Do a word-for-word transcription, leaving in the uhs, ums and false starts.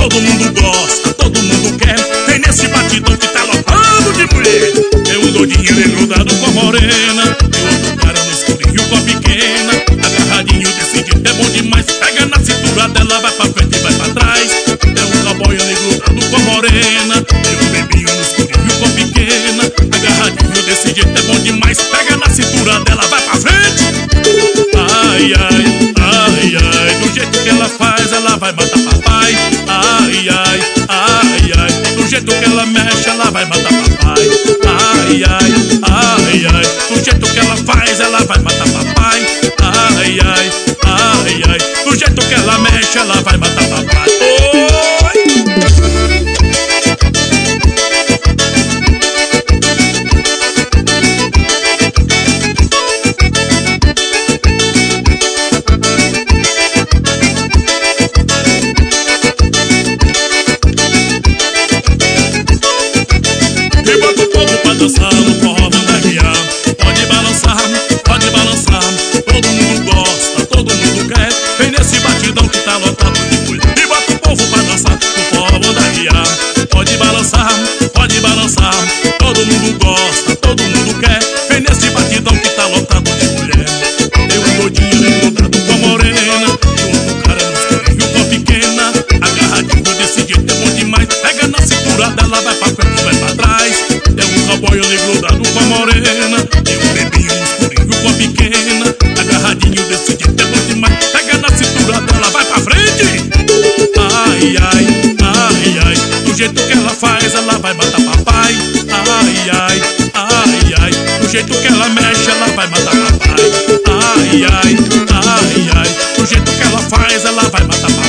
todo mundo gosta, todo mundo quer. Vem nesse batidão que tá lotado de mulher. Tem um doidinho engrudado com a morena, e outro cara no escurinho com a pequena. Agarradinho desse jeito é bom demais. Pega na cintura dela, vai pra frente e vai pra trás. Tem um cowboy engrudado com a morena, e um bebinho no escurinho com a pequena. Agarradinho desse jeito é bom demais. Pega na cintura dela, vai pra frente. Ai, ai, ai, ai, do jeito que ela faz, ela vai matar papai. Ai, ai, ai, ai, do jeito que ela mexe, ela vai matar papai. Ai, ai, ai, ai, do jeito que ela faz, ela vai matar papai. Ai, ai, ai, ai, do jeito que ela mexe, ela vai matar papai. Oi! E bota o povo pra dançar no forró vandaria. Pode balançar, pode balançar. Todo mundo gosta, todo mundo quer. Vem nesse batidão que tá lotado de mulher. E bota o povo pra dançar no forró vandaria. Pode balançar, pode balançar. Todo mundo gosta, todo mundo quer. Vem nesse batidão que tá lotado de mulher. Tem um doidinho engrudado com a morena, e outro cara no escurinho com a pequena. Agarradinho desse jeito é bom demais. Pega na cintura dela, vai pra frente, vai pra trás. Tem um cowboy engrudado com a morena, e um bebinho no escurinho com a pequena. Agarradinho desse jeito é bom demais. Pega na cintura dela, vai pra frente. Ai, ai, ai, ai, do jeito que ela faz, ela vai matar papai. Ai, ai, ai, ai, do jeito que ela mexe, ela vai matar papai. Ai, ai, ai, ai, do jeito que ela faz, ela vai matar papai.